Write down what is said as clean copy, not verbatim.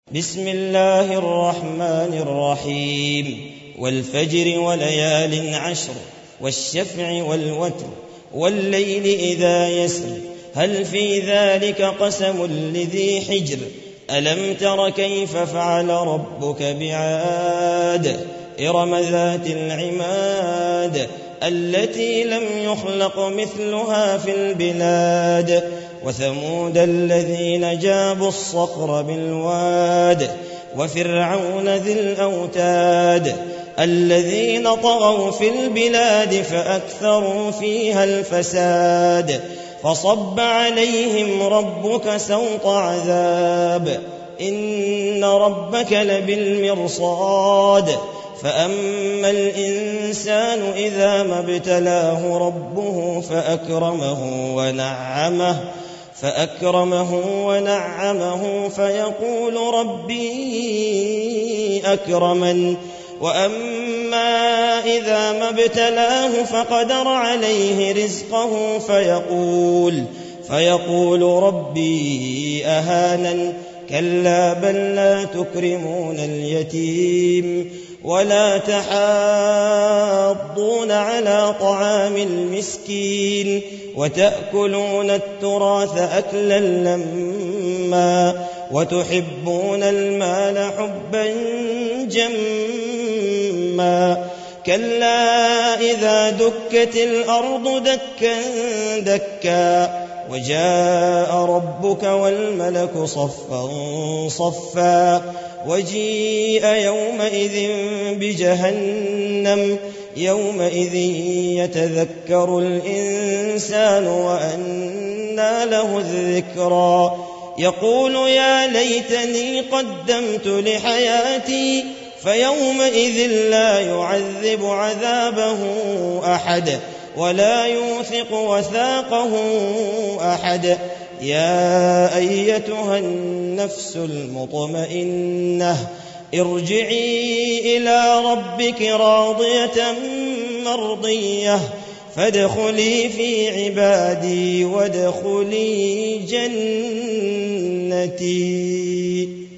بسم الله الرحمن الرحيم والفجر وليال عشر والشفع والوتر والليل إذا يسر هل في ذلك قسم لذي حجر ألم تر كيف فعل ربك بعاد إرم ذات العماد التي لم يخلق مثلها في البلاد وثمود الذين جابوا الصخر بالواد وفرعون ذي الأوتاد الذين طغوا في البلاد فأكثروا فيها الفساد فصب عليهم ربك سوط عذاب إن ربك لبالمرصاد فأما الإنسان إذا ما ابتلاه ربه فأكرمه ونعمه فيقول ربي أكرمن وأما إذا ما ابتلاه فقدر عليه رزقه فيقول ربي أهانن كلا بل لا تكرمون اليتيم ولا تحاضون على طعام المسكين وتأكلون التراث أكلا لما وتحبون المال حبا جما كلا إذا دكت الأرض دكا دكا وجاء ربك والملك صفا صفا وجيء يومئذ بجهنم يومئذ يتذكر الإنسان وأنى له الذكرى يقول يا ليتني قدمت لحياتي فيومئذ لا يعذب عذابه أحد ولا يوثق وثاقه أحد يا أيتها النفس المطمئنة ارجعي إلى ربك راضية مرضية فادخلي في عبادي وادخلي جنتي.